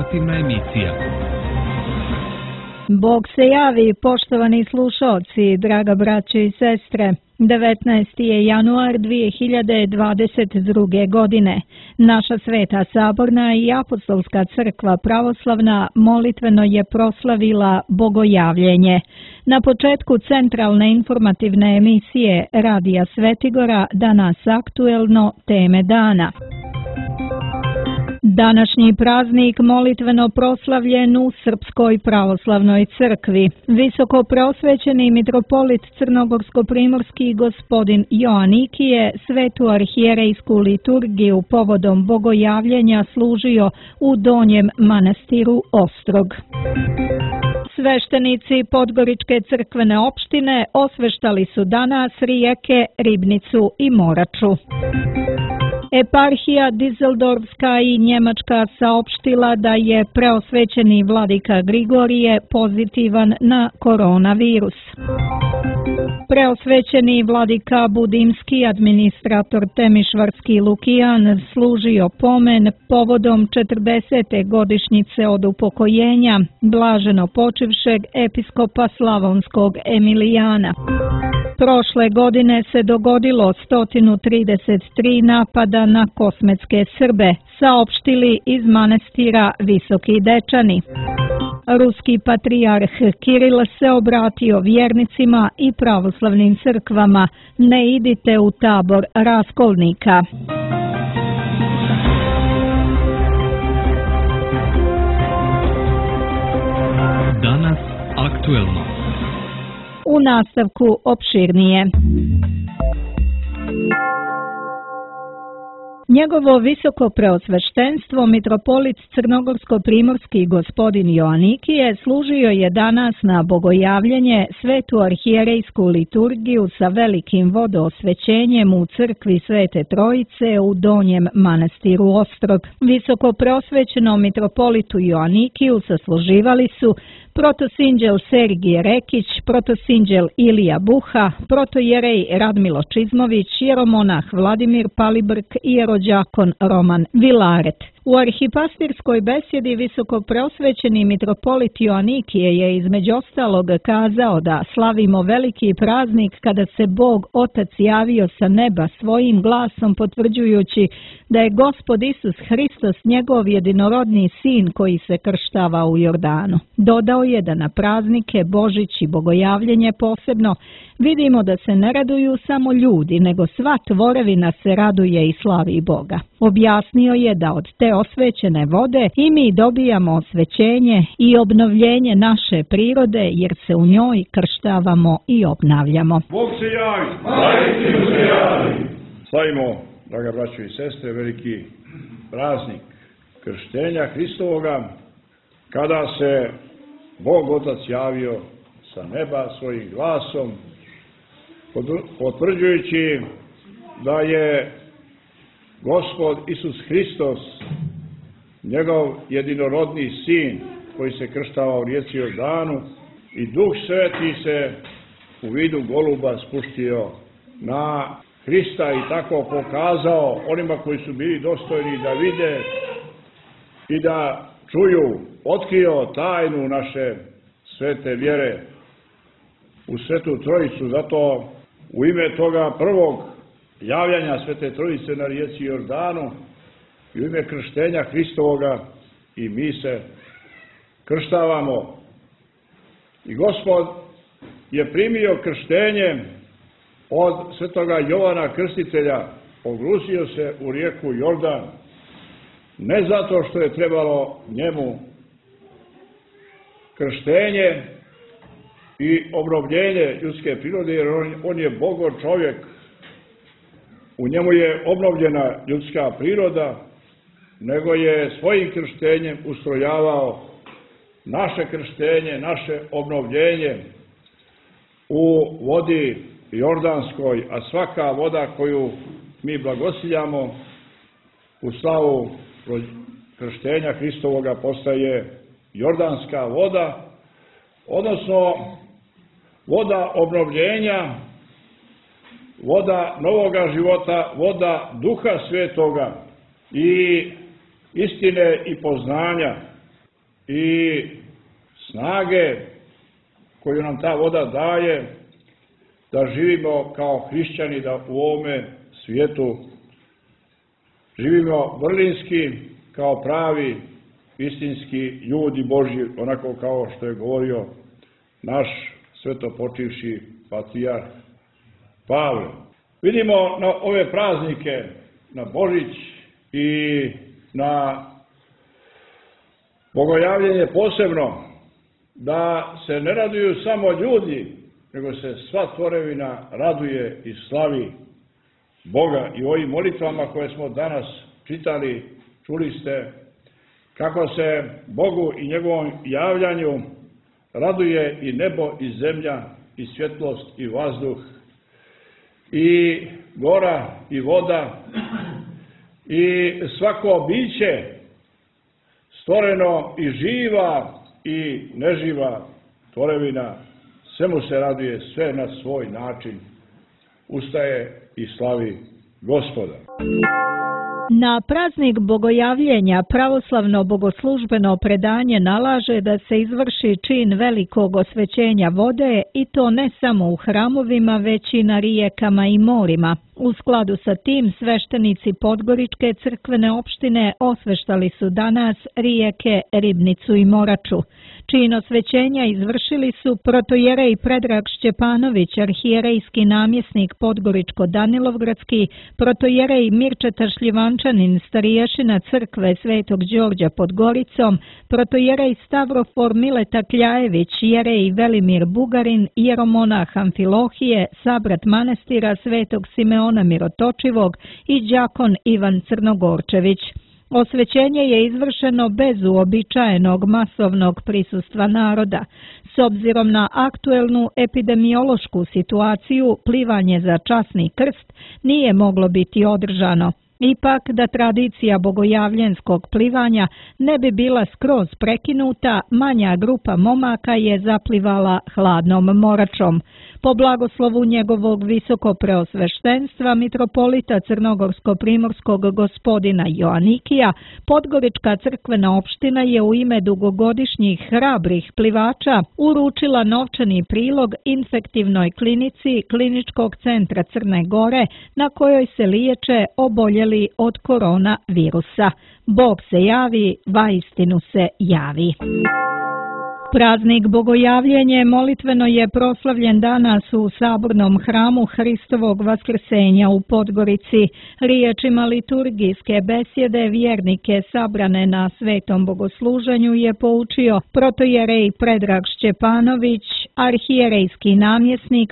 informativna emisija. Bog se javi, poštovani slušalci, draga braće i sestre. 19. je januar 2022. godine. Naša Sveta Saborna i Apostolska crkva pravoslavna molitveno je proslavila Bogojavljenje. Na početku centralne informativne emisije Radija Svetigora danas aktuelno teme dana. Današnji praznik molitveno proslavljen u Srpskoj pravoslavnoj crkvi. Visoko preosvećeni mitropolit crnogorsko-primorski gospodin Joanikije svetu arhijerejsku liturgiju povodom Bogojavljenja služio u Donjem manastiru Ostrog. Sveštenici Podgoričke crkvene opštine osveštali su danas rijeke Ribnicu i Moraču. Eparhija Dizeldorfska i Njemačka saopštila da je preosvećeni vladika Grigorije pozitivan na koronavirus. Preosvećeni vladika Budimski administrator Temišvarski Lukijan služio pomen povodom 40. godišnjice od upokojenja blaženo počivšeg episkopa Slavonskog Emilijana. Prošle godine se dogodilo 133 napada na kosmetske Srbe, saopštili iz manastira Visoki Dečani. Ruski patrijarh Kiril se obratio vjernicima i pravoslavnim crkvama: ne idite u tabor raskolnika. Danas aktuelno. U nastavku opširnije. Njegovo visoko preosveštenstvo mitropolit crnogorsko-primorski gospodin Joanikije služio je danas na Bogojavljenje svetu arhijerejsku liturgiju sa velikim vodoosvećenjem u crkvi Svete Trojice u Donjem manastiru Ostrog. Visoko preosvećenom mitropolitu Joanikiju sasluživali su protosinđel Sergije Rekić, protosinđel Ilija Buha, protojerej Radmilo Čizmović, jeromonah Vladimir Palibrk i jerođakon Roman Vilaret. U arhipastirskoj besjedi visoko preosvećeni mitropolit Joanikije je između ostalog kazao da slavimo veliki praznik kada se Bog Otac javio sa neba svojim glasom potvrđujući da je Gospod Isus Hristos njegov jedinorodni sin koji se krštava u Jordanu. Dodao je da na praznike Božić i Bogojavljenje posebno vidimo da se ne raduju samo ljudi, nego sva tvorevina se raduje i slavi Boga. Objasnio je da od te osvećene vode i mi dobijamo osvećenje i obnovljenje naše prirode, jer se u njoj krštavamo i obnavljamo. Bog se javi! Majke se javi! Slavimo, draga braćo i sestre, veliki praznik krštenja Hristovoga, kada se Bog Otac javio sa neba svojim glasom, potvrđujući da je Gospod Isus Hristos, njegov jedinorodni sin koji se krštava u rijeci Jordanu, i Duh Sveti se u vidu goluba spuštio na Hrista i tako pokazao onima koji su bili dostojni da vide i da čuju, otkrio tajnu naše svete vjere u Svetu Trojicu. Zato u ime toga prvog javljanja Svete Trojice na rijeci Jordanu i u ime krštenja Hristovoga i mi se krštavamo. I Gospod je primio krštenje od svetoga Jovana Krstitelja, pogrusio se u rijeku Jordan, ne zato što je trebalo njemu krštenje i obnovljenje ljudske prirode, jer on je Bogo čovjek, u njemu je obnovljena ljudska priroda, nego je svojim krštenjem ustrojavao naše krštenje, naše obnovljenje u vodi Jordanskoj, a svaka voda koju mi blagosiljamo u slavu krštenja Hristovoga postaje jordanska voda, odnosno voda obnovljenja, voda novoga života, voda Duha Svetoga i istine i poznanja. i snage koju nam ta voda daje da živimo kao hrišćani, da u ovome svijetu živimo vrlinski kao pravi istinski ljudi Božji, onako kao što je govorio naš svetopočivši patrijarh Pavle. Vidimo na ove praznike, na Božić i na Bogojavljenje posebno, da se ne raduju samo ljudi, nego se sva tvorevina raduje i slavi Boga. I u ovim molitvama koje smo danas čitali, čuli ste kako se Bogu i njegovom javljanju raduje i nebo i zemlja i svjetlost i vazduh i gora i voda i svako biće stvoreno i živa i neživa tvorevina, svemu se raduje, sve na svoj način ustaje i slavi Gospoda. Na praznik Bogojavljenja pravoslavno bogoslužbeno predanje nalaže da se izvrši čin velikog osvećenja vode i to ne samo u hramovima, već i na rijekama i morima. U skladu sa tim sveštenici Podgoričke crkvene opštine osveštali su danas rijeke Ribnicu i Moraču. Čin osvećenja izvršili su protojerej Predrag Šćepanović, arhijerejski namjesnik Podgoričko-Danilovgradski, protojerej Mirčeta Šljivančanin, stariješina crkve Svetog Đorđa pod Goricom, protojerej Stavrofor Mileta Kljajević, jerej Velimir Bugarin, jeromonah Amfilohije, sabrat manastira Svetog Simeona Mirotočivog i đakon Ivan Crnogorčević. Osvećenje je izvršeno bez uobičajenog masovnog prisustva naroda. S obzirom na aktuelnu epidemiološku situaciju, plivanje za časni krst nije moglo biti održano. Ipak, da tradicija bogojavljenskog plivanja ne bi bila skroz prekinuta, manja grupa momaka je zaplivala hladnom Moračom. Po blagoslovu njegovog visokopreosveštenstva mitropolita Crnogorsko-primorskog gospodina Joanikija, Podgorička crkvena opština je u ime dugogodišnjih hrabrih plivača uručila novčani prilog infektivnoj klinici Kliničkog centra Crne Gore, na kojoj se liječe oboljeli od koronavirusa. Bog se javi, vaistinu se javi. Praznik Bogojavljenje molitveno je proslavljen danas u sabornom hramu Hristovog vaskrsenja u Podgorici. Riječima liturgijske besjede vjernike sabrane na svetom bogosluženju je poučio protojerej Predrag Šćepanović, arhijerejski namjesnik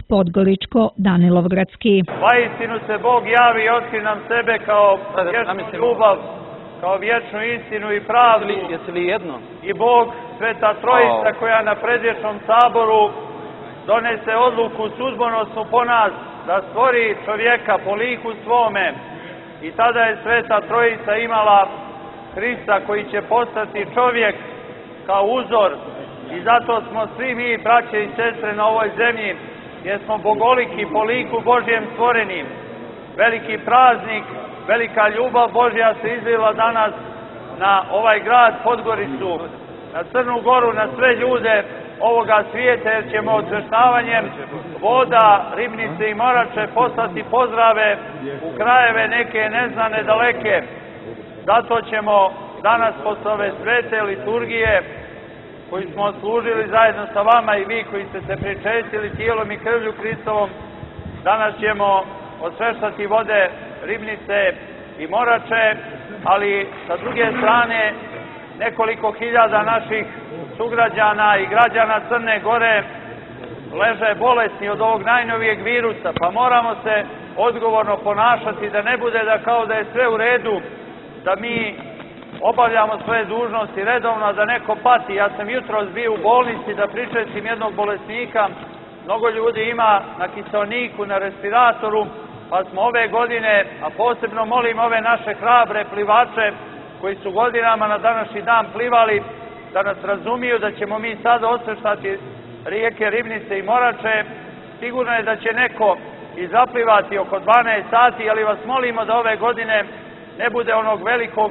Podgoričko-Danilovgradski. Vaistinu se Bog javi i otkri nam sebe kao vječnu ljubav, kao vječnu istinu i pravdu. Jesi li jedno? I Bog, Sveta Trojica, koja na predvječnom saboru donese odluku sudbonosnu po nas, da stvori čovjeka po liku svome. I tada je Sveta Trojica imala Hrista koji će postati čovjek kao uzor. I zato smo svi mi, braće i sestre, na ovoj zemlji, jer smo bogoliki po liku Božjem stvorenim. Veliki praznik, velika ljubav Božja se izlila danas na ovaj grad Podgoricu, na Crnu Goru, na sve ljude ovoga svijeta, jer ćemo osveštavanjem voda, Ribnice i Morače poslati pozdrave u krajeve neke neznane daleke. Zato ćemo danas posle ove svete liturgije koji smo služili zajedno sa vama i vi koji ste se pričestili tijelom i krvlju Hristovom, danas ćemo osveštati vode Ribnice i Morače, ali sa druge strane nekoliko hiljada naših sugrađana i građana Crne Gore leže bolesni od ovog najnovijeg virusa, pa moramo se odgovorno ponašati, da ne bude da kao da je sve u redu, da mi obavljamo svoje dužnosti redovno, da neko pati. Ja sam jutros bio u bolnici da pričestim jednog bolesnika, mnogo ljudi ima na kiseoniku, na respiratoru, pa smo ove godine, a posebno molim ove naše hrabre plivače koji su godinama na današnji dan plivali, da nas razumiju da ćemo mi sada osveštati rijeke Ribnice i Morače. Sigurno je da će neko i zaplivati oko 12 sati, ali vas molimo da ove godine ne bude onog velikog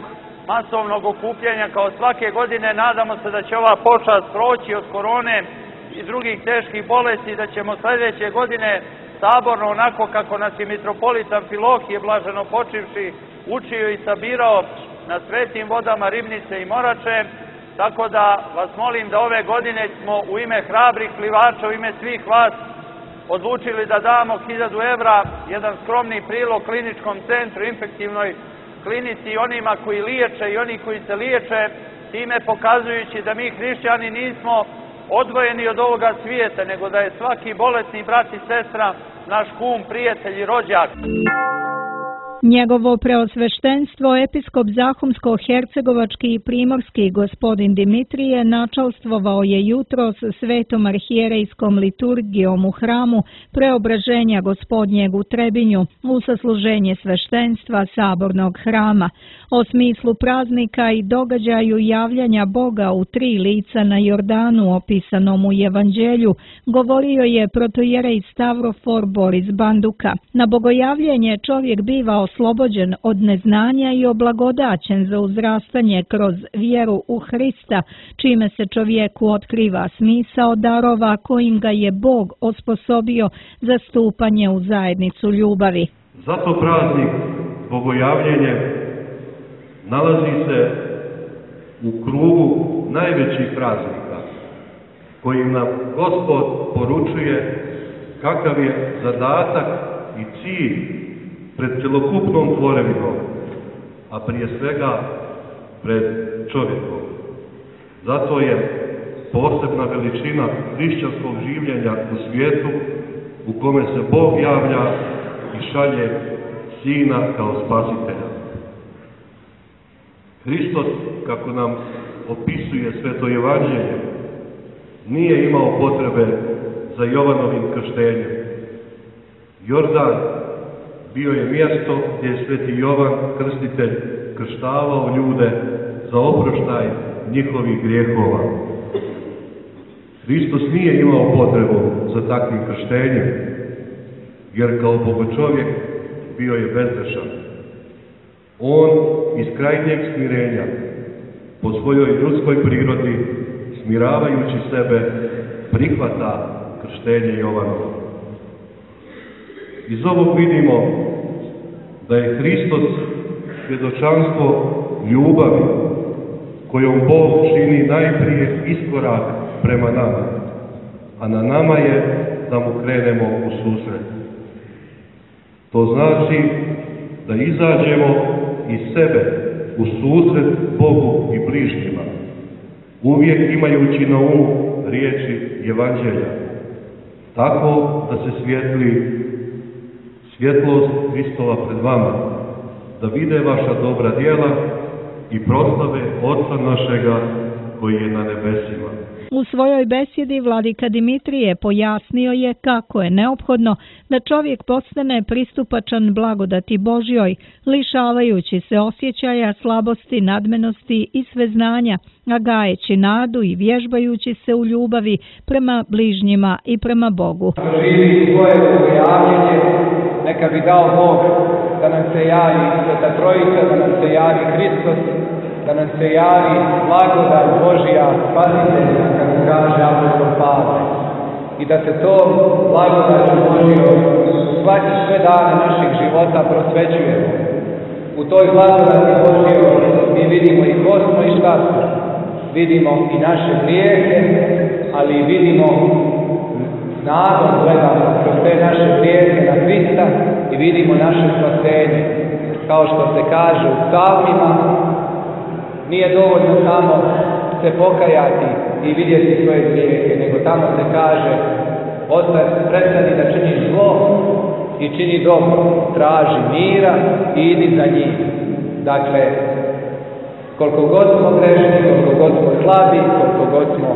masovnog okupljanja kao svake godine. Nadamo se da će ova pošast proći od korone i drugih teških bolesti, da ćemo sljedeće godine saborno, onako kako nas je mitropolit Amfilohije blaženo počivši učio i sabirao na svetim vodama Ribnice i Morače. Tako da vas molim da ove godine smo u ime hrabrih plivača, u ime svih vas odlučili da damo 1000 evra, jedan skromni prilog kliničkom centru, infektivnoj klinici i onima koji liječe i oni koji se liječe, time pokazujući da mi hrišćani nismo odvojeni od ovoga svijeta, nego da je svaki bolesni brat i sestra naš kum, prijatelj i rođak. Njegovo preosveštenstvo episkop Zahumsko-hercegovački i primorski gospodin Dimitrije načalstvovao je jutros svetom arhijerejskom liturgijom u hramu Preobraženja Gospodnjeg u Trebinju u sasluženje sveštenstva sabornog hrama. O smislu praznika i događaju javljanja Boga u 3 lica na Jordanu opisanom u Evanđelju govorio je protojerej Stavrofor Boris Banduka. Na bogojavljenje čovjek biva oslobođen od neznanja i oblagodaćen za uzrastanje kroz vjeru u Hrista, čime se čovjeku otkriva smisao darova kojim ga je Bog osposobio za stupanje u zajednicu ljubavi. Zato praznik bogojavljenje nalazi se u krugu najvećih praznika, kojim nam Gospod poručuje kakav je zadatak i cilj pred celokupnom tvorevinom, a prije svega pred čovjekom. Zato je posebna veličina hrišćanskog življenja u svijetu u kome se Bog javlja i šalje Sina kao spasitelja. Hristos, kako nam opisuje Sveto Evanđelje, nije imao potrebe za Jovanovim krštenjem. Jordan bio je mjesto gdje je Sveti Jovan Krstitelj krštavao ljude za oproštaj njihovih grijehova. Hristos nije imao potrebu za takvim krštenjem, jer kao bogočovjek bio je bezgrešan. On iz krajnjeg smirenja, po svojoj ljudskoj prirodi, smiravajući sebe, prihvata krštenje Jovanovo. Iz ovog vidimo da je Hristos svjedočanstvo ljubavi kojom Bog čini najprije iskorak prema nama, a na nama je da mu krenemo u susret. To znači da izađemo iz sebe u susret Bogu i bližnjima, uvijek imajući na umu riječi Evanđelja, tako da se svijetli svjetlost Hristova pred vama, da vide vaša dobra djela i proslave Oca našega koji je na nebesima. U svojoj besjedi vladika Dimitrije pojasnio je kako je neophodno da čovjek postane pristupačan blagodati Božjoj, lišavajući se osjećaja slabosti, nadmenosti i sveznanja, a gajeći nadu i vježbajući se u ljubavi prema bližnjima i prema Bogu. Živi svoje bogojavljenje, neka bi dao Bog da nam se javi Sveta Trojica, da nam se javi Hristos, da nam se javi blagodat Božja, spasitelja, kako kaže apostol Pavle, i da se to blagodat Božjom sve dane naših života prosvećujemo. U toj blagodati Božjoj mi vidimo i ko smo i šta smo. Vidimo i naše grijehe, ali vidimo nadom gledamo kroz te naše grijehe na Hrista i vidimo naše spasenje. Kao što se kaže u psalmima, nije dovoljno samo se pokajati i vidjeti svoje grijehe, nego tamo se kaže prestani da činiš zlo i čini dobro, traži mira i idi za njih. Dakle, koliko god smo grešni, koliko god smo slabi, koliko god smo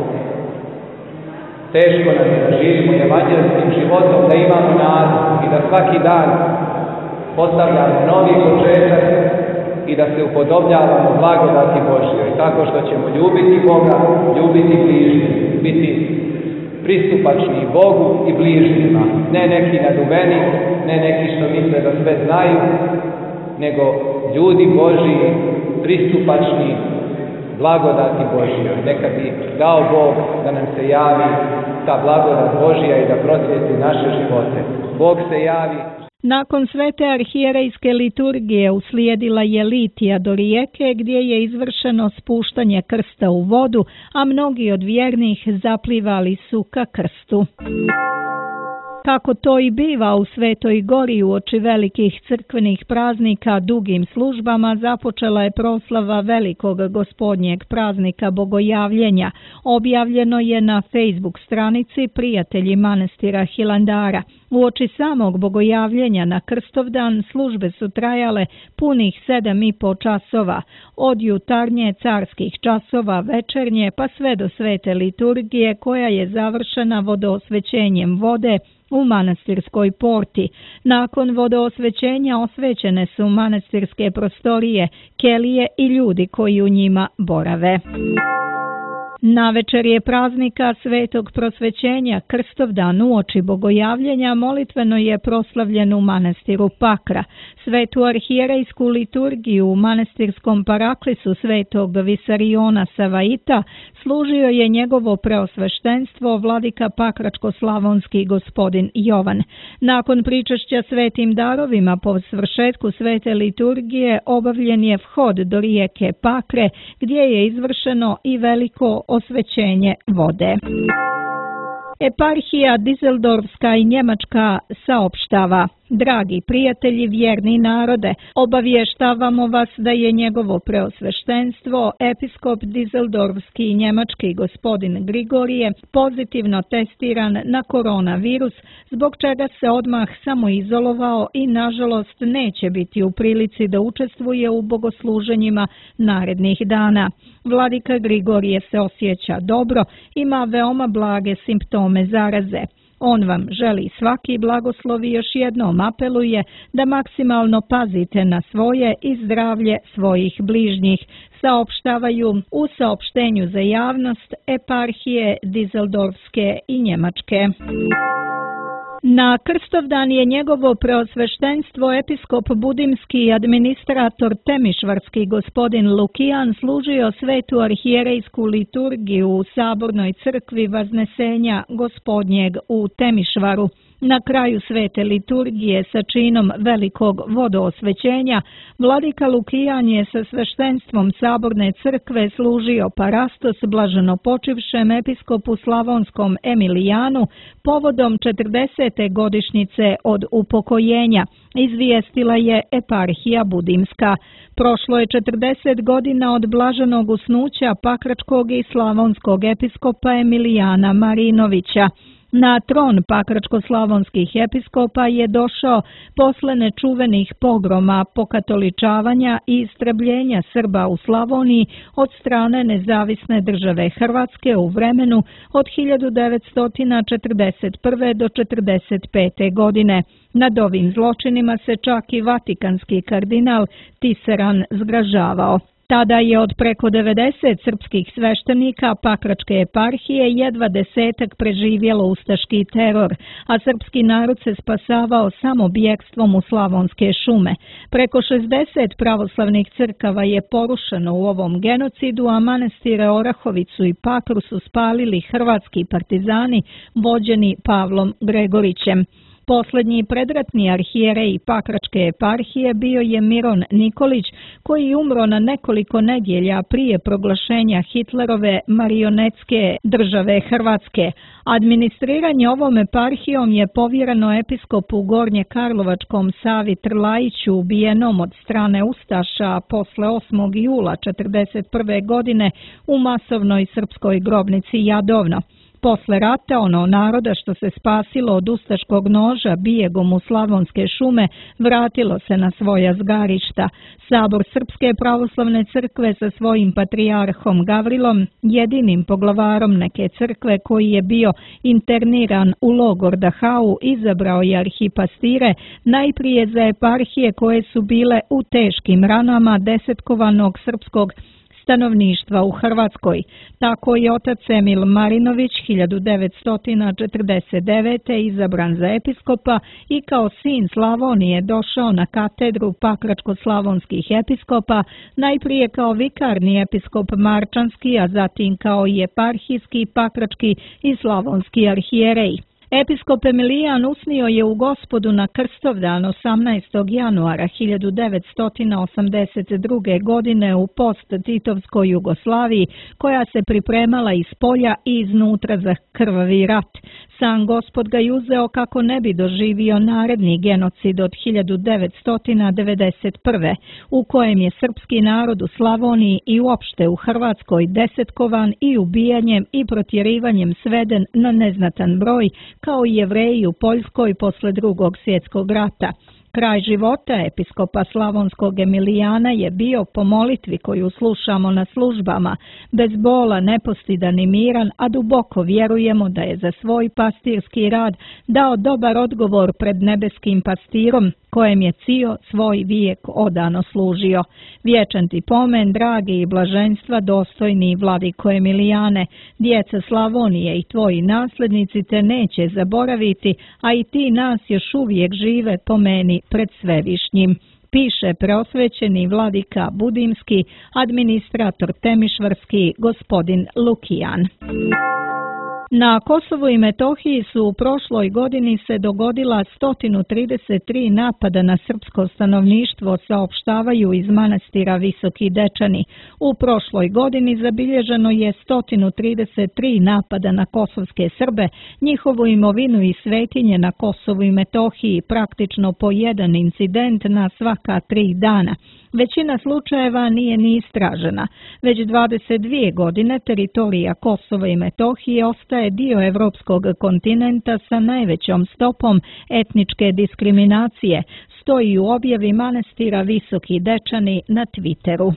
teško nam je da živimo evanđelskim životom, da imamo nadu i da svaki dan postavljamo novi početak i da se upodobljavamo blagodati Božjoj, tako što ćemo ljubiti Boga, ljubiti bližnje, biti pristupačni Bogu i bližnjima, ne neki naduveni, ne neki što misle da sve znaju, nego ljudi Božji pristupačni blagodati Božjoj. Neka bi dao Bog da nam se javi ta blagodat Božja i da prosvjeti naše živote. Bog se javi. Nakon svete arhijerejske liturgije uslijedila je litija do rijeke gdje je izvršeno spuštanje krsta u vodu, a mnogi od vjernih zaplivali su ka krstu. Kako to i biva u Svetoj Gori uoči velikih crkvenih praznika dugim službama, započela je proslava velikog gospodnjeg praznika Bogojavljenja. Objavljeno je na Facebook stranici Prijatelji manastira Hilandara. Uoči samog Bogojavljenja na Krstovdan službe su trajale punih 7,5 časova, od jutarnje carskih časova, večernje pa sve do svete liturgije koja je završena vodoosvećenjem vode u manastirskoj porti. Nakon vodoosvećenja osvećene su manastirske prostorije, kelije i ljudi koji u njima borave. Navečer je praznika Svetog prosvećenja Krstovdan uoči Bogojavljenja molitveno je proslavljen u manastiru Pakra. Svetu arhijerejsku liturgiju u manastirskom paraklisu Svetog Visariona Savaita služio je njegovo preosveštenstvo vladika Pakračko-slavonski gospodin Jovan. Nakon pričešća svetim darovima po svršetku svete liturgije obavljen je vhod do rijeke Pakre gdje je izvršeno i veliko osvećenje vode. Eparhija Dizeldorfska i Njemačka saopštava: Dragi prijatelji, vjerni narode, obavještavamo vas da je njegovo preosveštenstvo, episkop Dizeldorfski i njemački gospodin Grigorije, pozitivno testiran na koronavirus, zbog čega se odmah samoizolovao i nažalost neće biti u prilici da učestvuje u bogosluženjima narednih dana. Vladika Grigorije se osjeća dobro, ima veoma blage simptome zaraze. On vam želi svaki blagoslov i još jednom apeluje da maksimalno pazite na svoje i zdravlje svojih bližnjih, saopštavaju u saopštenju za javnost eparhije Dizeldorfske i Njemačke. Na Krstovdan je njegovo preosveštenstvo episkop budimski i administrator temišvarski gospodin Lukijan služio svetu arhijerejsku liturgiju u sabornoj crkvi Vaznesenja gospodnjeg u Temišvaru. Na kraju svete liturgije sa činom velikog vodoosvećenja, vladika Lukijan je sa sveštenstvom saborne crkve služio parastos blaženopočivšem episkopu slavonskom Emilijanu povodom 40. godišnjice od upokojenja, izvijestila je eparhija budimska. Prošlo je 40 godina od blaženog usnuća pakračkog i slavonskog episkopa Emilijana Marinovića. Na tron pakračko-slavonskih episkopa je došao posle nečuvenih pogroma, pokatoličavanja i istrebljenja Srba u Slavoniji od strane nezavisne države Hrvatske u vremenu od 1941. do 1945. godine. Nad ovim zločinima se čak i vatikanski kardinal Tiseran zgražavao. Tada je od preko 90 srpskih sveštenika Pakračke eparhije jedva 10 preživjelo ustaški teror, a srpski narod se spasavao samo bjegstvom u slavonske šume. Preko 60 pravoslavnih crkava je porušeno u ovom genocidu, a manastire Orahovicu i Pakru su spalili hrvatski partizani vođeni Pavlom Gregorićem. Posljednji predratni arhijerej Pakračke eparhije bio je Miron Nikolić, koji umro na nekoliko nedjelja prije proglašenja Hitlerove marionetske države Hrvatske. Administriranje ovom eparhijom je povjereno episkopu Gornje-Karlovačkom Savi Trlajiću, ubijenom od strane ustaša posle 8. jula 1941. godine u masovnoj srpskoj grobnici Jadovno. Posle rata ono naroda što se spasilo od ustaškog noža bijegom u slavonske šume vratilo se na svoja zgarišta. Sabor Srpske pravoslavne crkve sa svojim patrijarhom Gavrilom, jedinim poglavarom neke crkve koji je bio interniran u logor Dachau, izabrao je arhipastire najprije za eparhije koje su bile u teškim ranama desetkovanog srpskog stanovništva u Hrvatskoj. Tako je otac Emil Marinović 1949. izabran za episkopa i kao sin Slavonije došao na katedru pakračko-slavonskih episkopa, najprije kao vikarni episkop marčanski, a zatim kao i eparhijski, pakrački i slavonski arhijerej. Episkop Emilijan usnio je u Gospodu na Krstovdan 18. januara 1982. godine u post-titovskoj Jugoslaviji, koja se pripremala iz polja i iznutra za krvavi rat. Sam Gospod ga je uzeo kako ne bi doživio naredni genocid od 1991. u kojem je srpski narod u Slavoniji i uopšte u Hrvatskoj desetkovan i ubijanjem i protjerivanjem sveden na neznatan broj, kao i Jevreji u Poljskoj posle Drugog svjetskog rata. Kraj života episkopa slavonskog Emilijana je bio po molitvi koju slušamo na službama, bez bola, nepostidan i miran, a duboko vjerujemo da je za svoj pastirski rad dao dobar odgovor pred nebeskim pastirom, kojem je cio svoj vijek odano služio. Vječan ti pomen, dragi i blaženstva dostojni vladiko Emilijane, djeca Slavonije i tvoji naslednici te neće zaboraviti, a i ti nas još uvijek žive pomeni pred Svevišnjim. Piše preosvećeni vladika Budimski, administrator Temišvarski, gospodin Lukijan. Na Kosovu i Metohiji su u prošloj godini se dogodila 133 napada na srpsko stanovništvo, saopštavaju iz manastira Visoki Dečani. U prošloj godini zabilježeno je 133 napada na kosovske Srbe, njihovu imovinu i svetinje na Kosovu i Metohiji, praktično po jedan incident na svaka 3 dana. Većina slučajeva nije ni istražena. Već 22 godine teritorija Kosova i Metohije ostaje dio evropskog kontinenta sa najvećom stopom etničke diskriminacije, stoji u objavi manastira Visoki Dečani na Twitteru.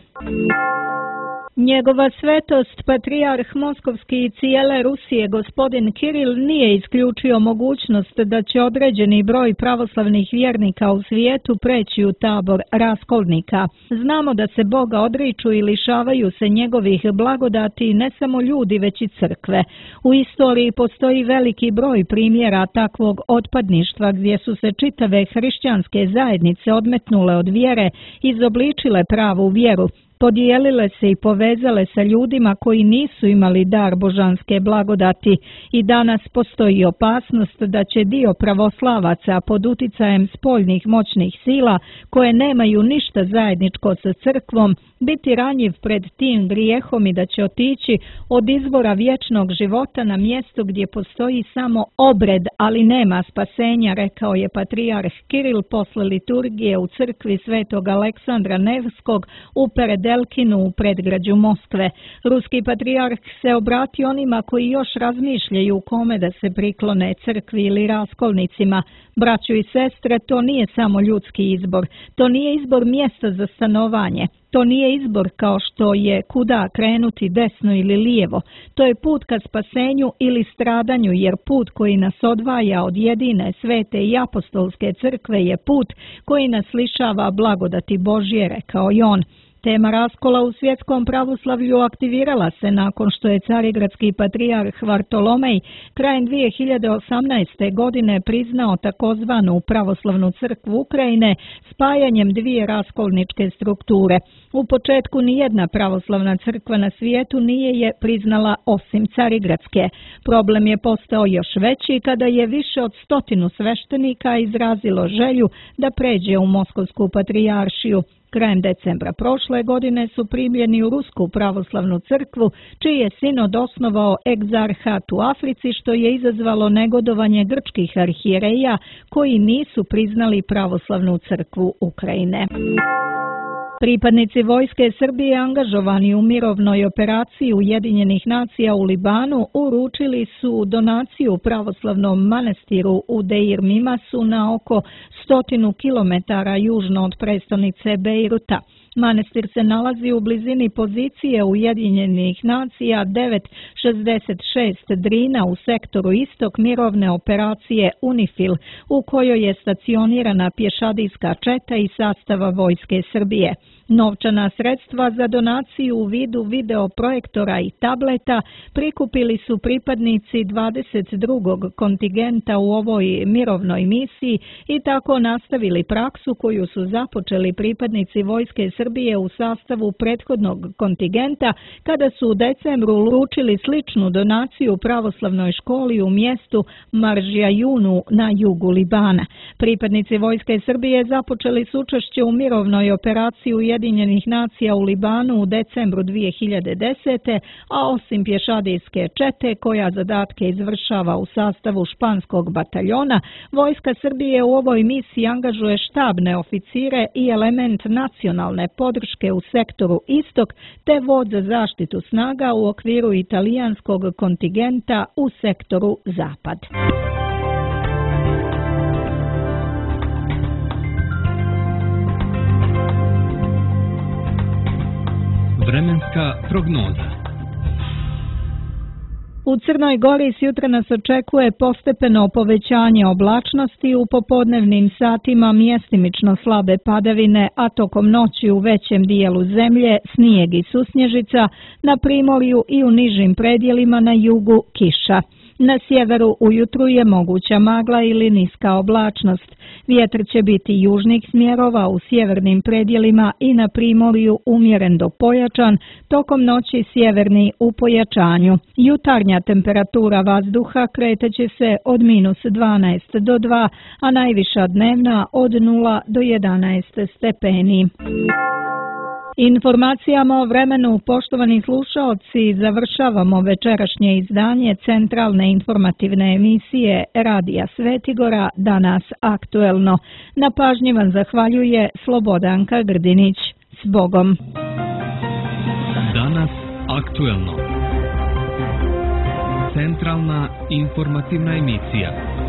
Njegova svetost, patrijarh Moskovski i cijele Rusije, gospodin Kiril, nije isključio mogućnost da će određeni broj pravoslavnih vjernika u svijetu preći u tabor raskolnika. Znamo da se Boga odriču i lišavaju se njegovih blagodati ne samo ljudi, već i crkve. U istoriji postoji veliki broj primjera takvog otpadništva gdje su se čitave hrišćanske zajednice odmetnule od vjere, izobličile pravu vjeru, podijelile se i povezale sa ljudima koji nisu imali dar božanske blagodati i danas postoji opasnost da će dio pravoslavaca pod uticajem spoljnih moćnih sila koje nemaju ništa zajedničko sa crkvom biti ranjiv pred tim grijehom i da će otići od izvora vječnog života na mjesto gdje postoji samo obred, ali nema spasenja, rekao je patrijarh Kiril posle liturgije u crkvi Svetog Aleksandra Nevskog u Peredelkinu u predgrađu Moskve. Ruski patrijarh se obratio onima koji još razmišljaju kome da se priklone crkvi ili raskolnicima. Braćo i sestre, to nije samo ljudski izbor, to nije izbor mjesta za stanovanje. To nije izbor kao što je kuda krenuti desno ili lijevo. To je put ka spasenju ili stradanju, jer put koji nas odvaja od jedine, svete i apostolske crkve je put koji nas lišava blagodati Božje, rekao je on. Tema raskola u svjetskom pravoslavlju aktivirala se nakon što je carigradski patrijarh Vartolomej krajem 2018. godine priznao takozvanu pravoslavnu crkvu Ukrajine spajanjem dvije raskolničke strukture. U početku nijedna pravoslavna crkva na svijetu nije je priznala osim carigradske. Problem je postao još veći kada je više od 100 sveštenika izrazilo želju da pređe u Moskovsku patrijaršiju. Krajem decembra prošle godine su primljeni u Rusku pravoslavnu crkvu, čiji je sinod osnovao egzarhat u Africi, što je izazvalo negodovanje grčkih arhijereja koji nisu priznali pravoslavnu crkvu Ukrajine. Pripadnici vojske Srbije angažovani u mirovnoj operaciji Ujedinjenih nacija u Libanu uručili su donaciju pravoslavnom manastiru u Deir Mimasu na oko 100 km južno od prestonice Bejruta. Manastir se nalazi u blizini pozicije Ujedinjenih nacija 966 Drina u sektoru istok mirovne operacije UNIFIL, u kojoj je stacionirana pješadijska četa i sastava Vojske Srbije. Novčana sredstva za donaciju u vidu videoprojektora i tableta prikupili su pripadnici 22. kontingenta u ovoj mirovnoj misiji i tako nastavili praksu koju su započeli pripadnici Vojske Srbije u sastavu prethodnog kontingenta kada su u decembru uručili sličnu donaciju pravoslavnoj školi u mjestu Maržijajunu na jugu Libana. Pripadnici Vojske Srbije započeli su učešće u mirovnoj operaciji Ujedinjenih nacija u Libanu u decembru 2010. a osim pješadijske čete koja zadatke izvršava u sastavu španskog bataljona, Vojska Srbije u ovoj misiji angažuje štabne oficire i element nacionalne podrške u sektoru istok te vod za zaštitu snaga u okviru italijanskog kontingenta u sektoru zapad. Vremenska prognoza. U Crnoj Gori s jutra nas očekuje postepeno povećanje oblačnosti, u popodnevnim satima mjestimično slabe padavine, a tokom noći u većem dijelu zemlje snijeg i susnježica, na primorju i u nižim predjelima na jugu kiša. Na sjeveru ujutru je moguća magla ili niska oblačnost. Vjetar će biti južnih smjerova u sjevernim predjelima i na primorju umjeren do pojačan, tokom noći sjeverni u pojačanju. Jutarnja temperatura vazduha kreteće se od -12 do 2, a najviša dnevna od 0 do 11 stepeni. Informacijama o vremenu, poštovani slušaoci, završavamo večerašnje izdanje centralne informativne emisije Radija Svetigora, danas aktuelno. Na pažnji vam zahvaljuje Slobodanka Grdinić. S Bogom! Danas aktuelno. Centralna informativna emisija.